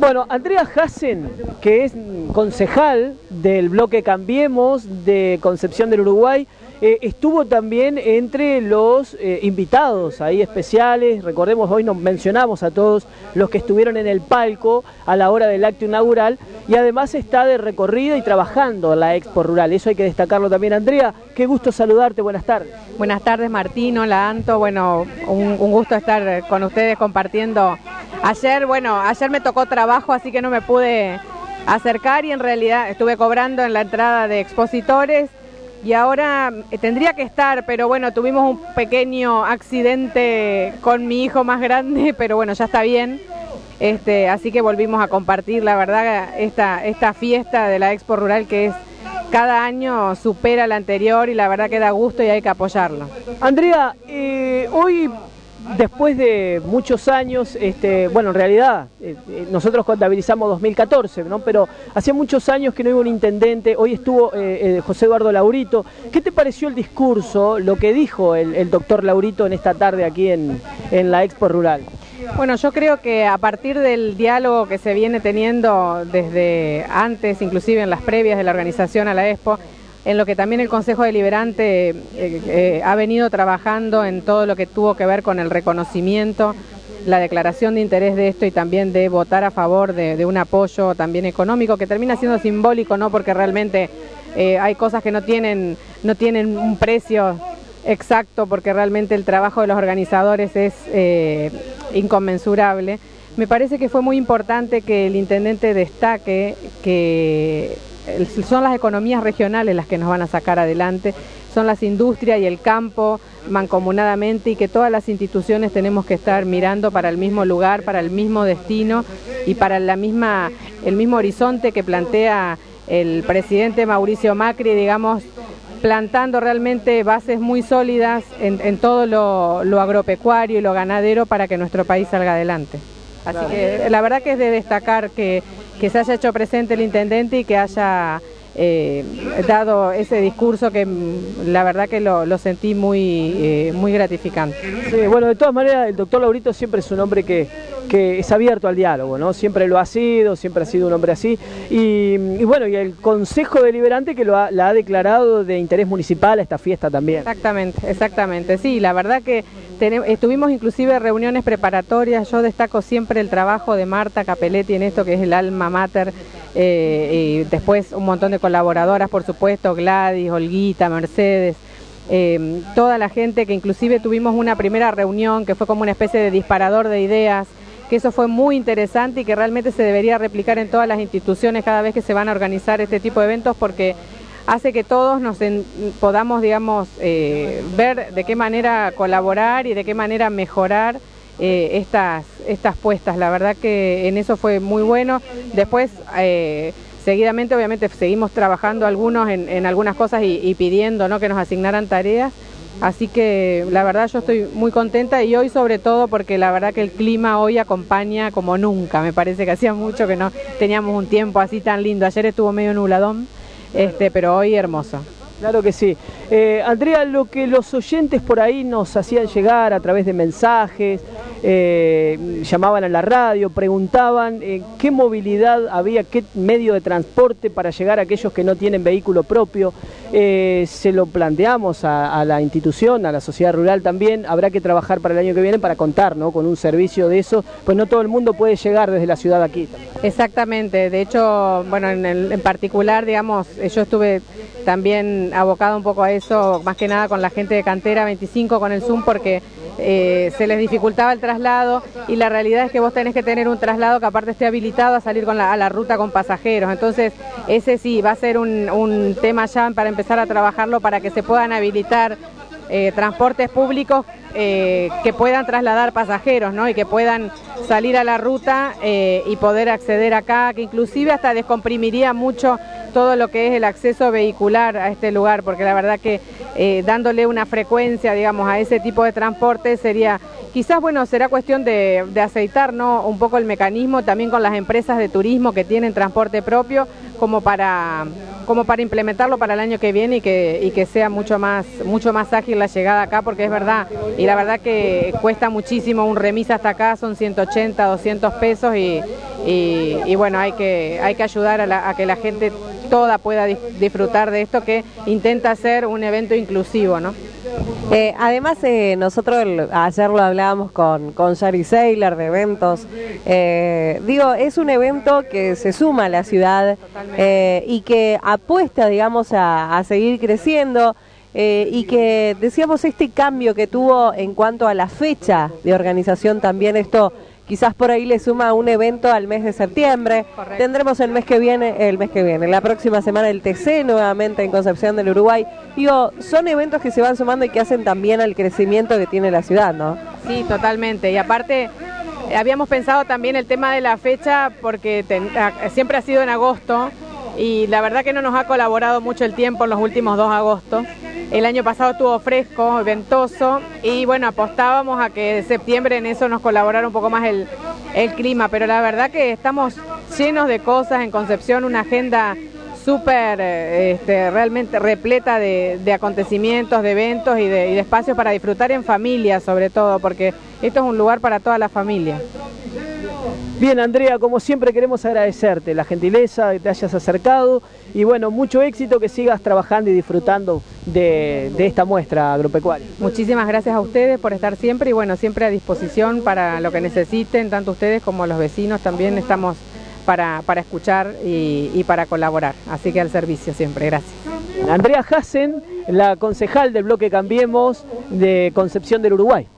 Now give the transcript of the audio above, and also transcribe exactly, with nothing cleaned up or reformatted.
Bueno, Andrea Hassen, que es concejal del bloque Cambiemos de Concepción del Uruguay, eh, estuvo también entre los eh, invitados ahí especiales. Recordemos, hoy nos mencionamos a todos los que estuvieron en el palco a la hora del acto inaugural, y además está de recorrida y trabajando en la Expo Rural. Eso hay que destacarlo también. Andrea, qué gusto saludarte, buenas tardes. Buenas tardes, Martín, hola Anto, bueno, un, un gusto estar con ustedes compartiendo. Ayer, bueno, ayer me tocó trabajo, así que no me pude acercar y en realidad estuve cobrando en la entrada de expositores y ahora tendría que estar, pero bueno, tuvimos un pequeño accidente con mi hijo más grande, pero bueno, ya está bien, este, así que volvimos a compartir, la verdad, esta, esta fiesta de la Expo Rural que es cada año supera la anterior y la verdad que da gusto y hay que apoyarlo. Andrea, eh, hoy, después de muchos años, este, bueno, en realidad eh, nosotros contabilizamos dos mil catorce, ¿no? Pero hacía muchos años que no iba un intendente. Hoy estuvo eh, eh, José Eduardo Laurito. ¿Qué te pareció el discurso, lo que dijo el, el doctor Laurito en esta tarde aquí en, en la Expo Rural? Bueno, yo creo que a partir del diálogo que se viene teniendo desde antes, inclusive en las previas de la organización a la Expo, en lo que también el Consejo Deliberante eh, eh, ha venido trabajando en todo lo que tuvo que ver con el reconocimiento, la declaración de interés de esto y también de votar a favor de, de un apoyo también económico que termina siendo simbólico, ¿no? Porque realmente eh, hay cosas que no tienen, no tienen un precio exacto porque realmente el trabajo de los organizadores es eh, inconmensurable. Me parece que fue muy importante que el intendente destaque que son las economías regionales las que nos van a sacar adelante, son las industrias y el campo mancomunadamente y que todas las instituciones tenemos que estar mirando para el mismo lugar, para el mismo destino y para la misma, el mismo horizonte que plantea el presidente Mauricio Macri, digamos, plantando realmente bases muy sólidas en, en todo lo, lo agropecuario y lo ganadero para que nuestro país salga adelante. Así que la verdad que es de destacar que, que se haya hecho presente el intendente y que haya eh, dado ese discurso que la verdad que lo, lo sentí muy, eh, muy gratificante. Sí, bueno, de todas maneras el doctor Laurito siempre es un hombre que, que es abierto al diálogo, ¿no? Siempre lo ha sido, siempre ha sido un hombre así. Y, y bueno, y el Consejo Deliberante que lo ha, la ha declarado de interés municipal a esta fiesta también. Exactamente, exactamente. Sí, la verdad que tenemos, estuvimos inclusive reuniones preparatorias. Yo destaco siempre el trabajo de Marta Capelletti en esto que es el alma mater. Eh, y después un montón de colaboradoras, por supuesto, Gladys, Olguita, Mercedes, eh, toda la gente que inclusive tuvimos una primera reunión que fue como una especie de disparador de ideas, que eso fue muy interesante y que realmente se debería replicar en todas las instituciones cada vez que se van a organizar este tipo de eventos porque hace que todos nos en, podamos, digamos, eh, ver de qué manera colaborar y de qué manera mejorar Eh, estas, estas puestas. La verdad que en eso fue muy bueno. Después, eh, seguidamente, obviamente, seguimos trabajando algunos en, en algunas cosas y, y pidiendo, ¿no?, que nos asignaran tareas. Así que la verdad yo estoy muy contenta y hoy sobre todo porque la verdad que el clima hoy acompaña como nunca. Me parece que hacía mucho que no teníamos un tiempo así tan lindo. Ayer estuvo medio nubladón, este, pero hoy hermoso. Claro que sí. Eh, Andrea, lo que los oyentes por ahí nos hacían llegar a través de mensajes, eh, llamaban a la radio, preguntaban eh, qué movilidad había, qué medio de transporte para llegar a aquellos que no tienen vehículo propio. Eh, se lo planteamos a, a la institución, a la sociedad rural también. Habrá que trabajar para el año que viene para contar, ¿no?, con un servicio de eso, pues no todo el mundo puede llegar desde la ciudad aquí. Exactamente. De hecho, bueno, en, el, en particular, digamos, yo estuve también abocado un poco a eso, más que nada con la gente de Cantera veinticinco, con el Zoom, porque eh, se les dificultaba el traslado y la realidad es que vos tenés que tener un traslado que aparte esté habilitado a salir con la, a la ruta con pasajeros. Entonces, ese sí va a ser un, un tema ya para empezar a trabajarlo para que se puedan habilitar eh, transportes públicos eh, que puedan trasladar pasajeros, ¿no?, y que puedan salir a la ruta eh, y poder acceder acá, que inclusive hasta descomprimiría mucho todo lo que es el acceso vehicular a este lugar, porque la verdad que eh, dándole una frecuencia, digamos, a ese tipo de transporte sería, quizás, bueno, será cuestión de, de aceitar, ¿no?, un poco el mecanismo también con las empresas de turismo que tienen transporte propio, como para, como para implementarlo para el año que viene y que, y que sea mucho más, mucho más ágil la llegada acá, porque es verdad, y la verdad que cuesta muchísimo un remis hasta acá, son ciento ochenta, doscientos pesos y, y, y bueno, hay que, hay que ayudar a, la, a que la gente toda pueda disfrutar de esto, que intenta ser un evento inclusivo, ¿no? Eh, además, eh, nosotros el, ayer lo hablábamos con, con Yari Saylor de eventos, eh, digo, es un evento que se suma a la ciudad eh, y que apuesta, digamos, a, a seguir creciendo. Eh, y que decíamos este cambio que tuvo en cuanto a la fecha de organización también, esto quizás por ahí le suma un evento al mes de septiembre. Correcto. Tendremos el mes que viene, el mes que viene, la próxima semana el T C nuevamente en Concepción del Uruguay. Digo, son eventos que se van sumando y que hacen también al crecimiento que tiene la ciudad, ¿no? Sí, totalmente. Y aparte, habíamos pensado también el tema de la fecha porque ten, siempre ha sido en agosto y la verdad que no nos ha colaborado mucho el tiempo en los últimos dos agostos. El año pasado estuvo fresco, ventoso y bueno, apostábamos a que en septiembre en eso nos colaborara un poco más el, el clima, pero la verdad que estamos llenos de cosas en Concepción, una agenda súper este, realmente repleta de, de acontecimientos, de eventos y de, y de espacios para disfrutar en familia sobre todo, porque esto es un lugar para toda la familia. Bien, Andrea, como siempre queremos agradecerte la gentileza de que te hayas acercado y bueno, mucho éxito, que sigas trabajando y disfrutando de, de esta muestra agropecuaria. Muchísimas gracias a ustedes por estar siempre y bueno, siempre a disposición para lo que necesiten, tanto ustedes como los vecinos también estamos para, para escuchar y, y para colaborar, así que al servicio siempre, gracias. Andrea Hassen, la concejal del bloque Cambiemos de Concepción del Uruguay.